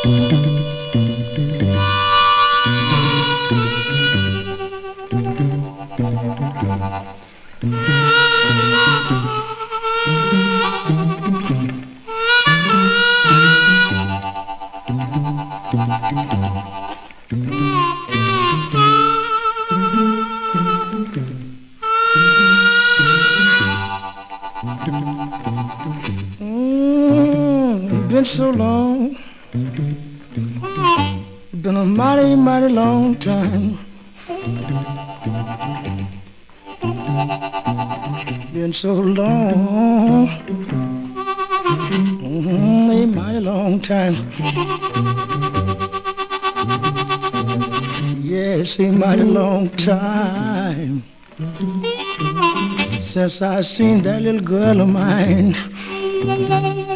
Been so long, been a mighty, mighty long time. Been so long, a mighty long time. Yes, a mighty long time since I seen that little girl of mine.